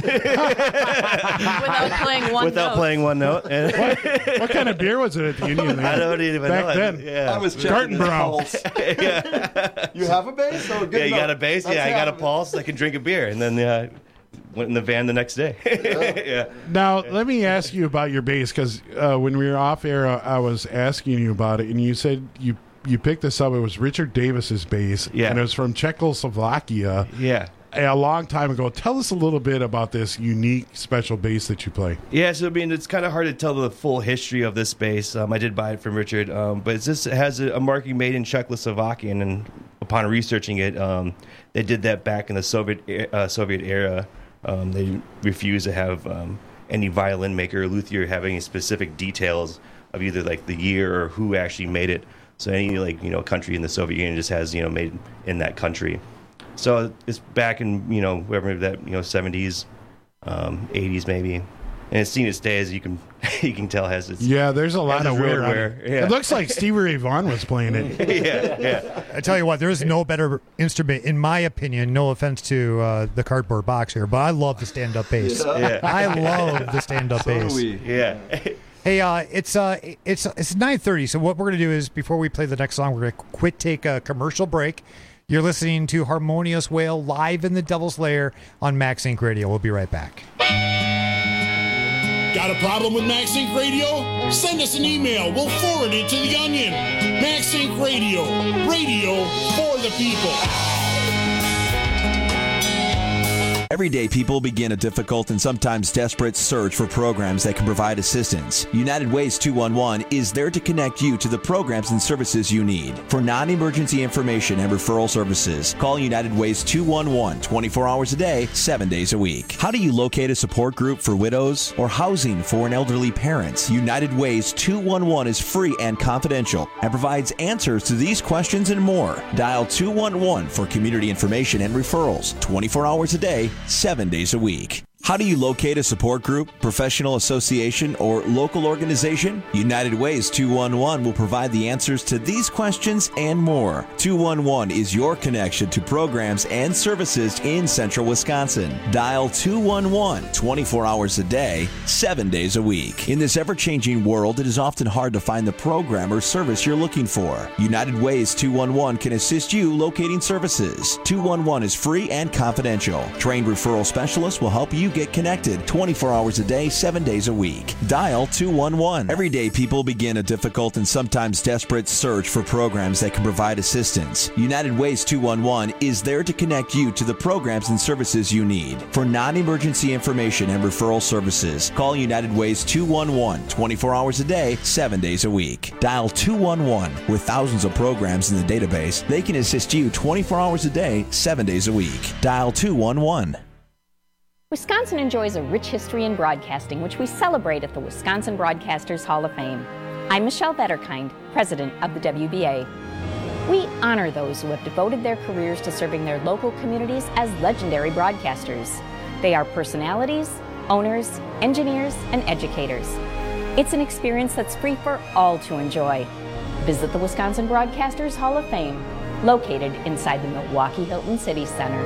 without playing one
without
note.
playing one note. And
what, what kind of beer was it at the Union?
I don't even
back
know.
then.
Yeah.
I was
Garten
checking his
Brown.
pulse. You have a bass? Oh, good
Yeah, you
enough.
got a bass.
Let's
Yeah, I got a
have it.
pulse. I can drink a beer, and then uh, went in the van the next day. yeah.
Now, let me ask you about your bass, because uh, when we were off air, uh, I was asking you about it, and you said you you picked this up. It was Richard Davis's bass,
Yeah.
and it was from Czechoslovakia.
Yeah.
A long time ago. Tell us a little bit about this unique, special bass that you play.
Yeah, so I mean, it's kind of hard to tell the full history of this bass. Um, I did buy it from Richard, um, but it's just, it has a, a marking made in Czechoslovakia, and upon researching it, um, they did that back in the Soviet e- uh, Soviet era. Um, they refused to have um, any violin maker or luthier have any specific details of either like the year or who actually made it. So any like you know country in the Soviet Union just has you know made in that country. So it's back in, you know, wherever that, you know, seventies, um, eighties maybe. And it's seen its day, as you can you can tell, has its
Yeah, there's a lot
has
of
its
wear.
road
on
wear.
it.
Yeah.
It looks like Stevie Ray Vaughan was playing it.
yeah, yeah.
I tell you what, there's no better instrument, in my opinion. No offense to uh, the cardboard box here, but I love the stand-up bass.
Yeah.
I love the stand-up
So do
bass.
we.
Yeah.
Hey, uh, it's uh, it's it's nine thirty. So what we're gonna do is before we play the next song, we're gonna quit, take a commercial break. You're listening to Harmonious Whale live in the Devil's Lair on Max Inc Radio. We'll be right back.
Got a problem with Max Inc Radio? Send us an email. We'll forward it to the Onion. Max Inc Radio. Radio for the people.
Everyday people begin a difficult and sometimes desperate search for programs that can provide assistance. United Ways two one one is there to connect you to the programs and services you need. For non-emergency information and referral services, call United Ways two one one twenty-four hours a day, seven days a week. How do you locate a support group for widows or housing for an elderly parent? United Ways two one one is free and confidential and provides answers to these questions and more. Dial two one one for community information and referrals, twenty-four hours a day, seven days a week. How do you locate a support group, professional association, or local organization? United Ways two one one will provide the answers to these questions and more. two one one is your connection to programs and services in central Wisconsin. Dial two one one twenty-four hours a day, seven days a week. In this ever-changing world, it is often hard to find the program or service you're looking for. United Ways two one one can assist you locating services. two one one is free and confidential. Trained referral specialists will help you get connected twenty-four hours a day, seven days a week. Dial two one one. Everyday people begin a difficult and sometimes desperate search for programs that can provide assistance. United Ways two one one is there to connect you to the programs and services you need. For non-emergency information and referral services, call United Ways two one one twenty-four hours a day, seven days a week. Dial two one one. With thousands of programs in the database, they can assist you twenty-four hours a day, seven days a week. Dial two one one.
Wisconsin enjoys a rich history in broadcasting, which we celebrate at the Wisconsin Broadcasters Hall of Fame. I'm Michelle Vetterkind, president of the W B A. We honor those who have devoted their careers to serving their local communities as legendary broadcasters. They are personalities, owners, engineers, and educators. It's an experience that's free for all to enjoy. Visit the Wisconsin Broadcasters Hall of Fame, located inside the Milwaukee Hilton City Center.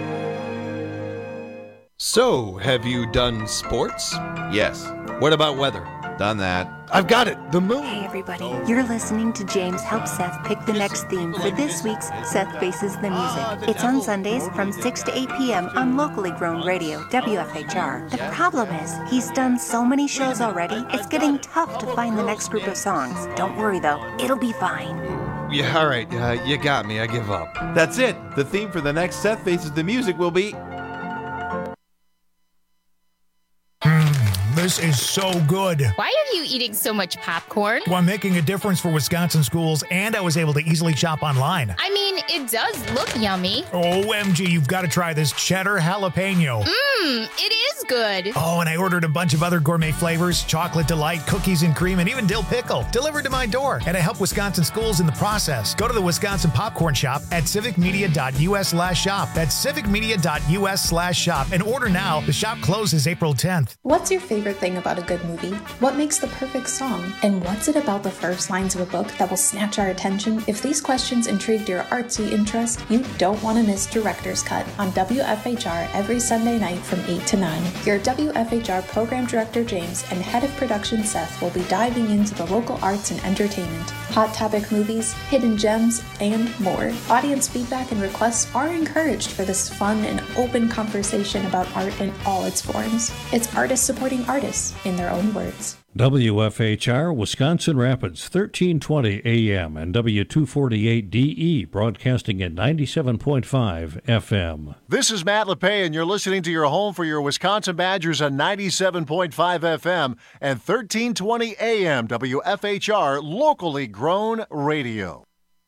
So, have you done sports?
Yes.
What about weather?
Done that.
I've got it, the moon.
Hey everybody, you're listening to James help Seth pick the next theme for this week's Seth Faces the Music. It's on Sundays from six to eight p.m. on locally grown radio, W F H R. The problem is, he's done so many shows already, it's getting tough to find the next group of songs. Don't worry though, it'll be fine.
Yeah, all right, uh, you got me, I give up.
That's it. The theme for the next Seth Faces the Music will be...
This is so good.
Why are you eating so much popcorn?
Well, I'm making a difference for Wisconsin schools, and I was able to easily shop online.
I mean, it does look yummy.
O M G, you've got to try this cheddar jalapeno.
Mmm, it is good.
Oh, and I ordered a bunch of other gourmet flavors, chocolate delight, cookies and cream, and even dill pickle, delivered to my door. And I help Wisconsin schools in the process. Go to the Wisconsin Popcorn Shop at civicmedia.us slash shop. That's civicmedia.us slash shop. And order now. The shop closes April tenth.
What's your favorite thing about a good movie? What makes the perfect song? And what's it about the first lines of a book that will snatch our attention? If these questions intrigued your artsy interest, you don't want to miss Director's Cut on W F H R every Sunday night from eight to nine. Your W F H R Program Director James and Head of Production Seth will be diving into the local arts and entertainment, hot topic movies, hidden gems, and more. Audience feedback and requests are encouraged for this fun and open conversation about art in all its forms. It's artists supporting artists in their own words.
W F H R Wisconsin Rapids, thirteen twenty A M and W two forty-eight D E, broadcasting at ninety-seven point five F M.
This is Matt LePay, and you're listening to your home for your Wisconsin Badgers on ninety-seven point five F M and thirteen twenty A M W F H R, locally grown radio.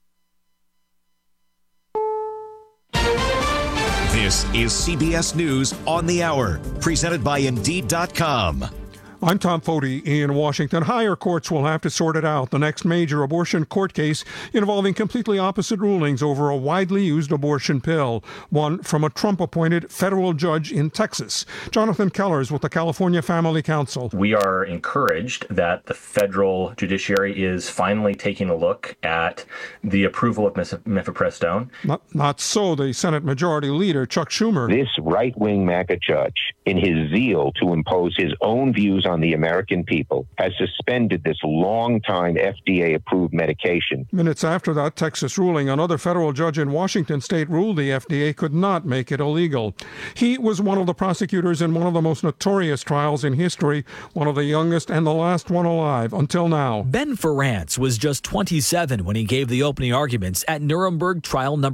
This is C B S News on the Hour, presented by Indeed dot com.
I'm Tom Foti in Washington. Higher courts will have to sort it out. The next major abortion court case involving completely opposite rulings over a widely used abortion pill, one from a Trump-appointed federal judge in Texas. Jonathan Kellers with the California Family Council.
We are encouraged that the federal judiciary is finally taking a look at the approval of mifepristone.
Not, not so the Senate Majority Leader, Chuck Schumer.
This right-wing MAGA judge, in his zeal to impose his own views on the American people, has suspended this long-time F D A-approved medication.
Minutes after that Texas ruling, another federal judge in Washington state ruled the F D A could not make it illegal. He was one of the prosecutors in one of the most notorious trials in history, one of the youngest and the last one alive until now.
Ben Ferrance was just twenty-seven when he gave the opening arguments at Nuremberg trial number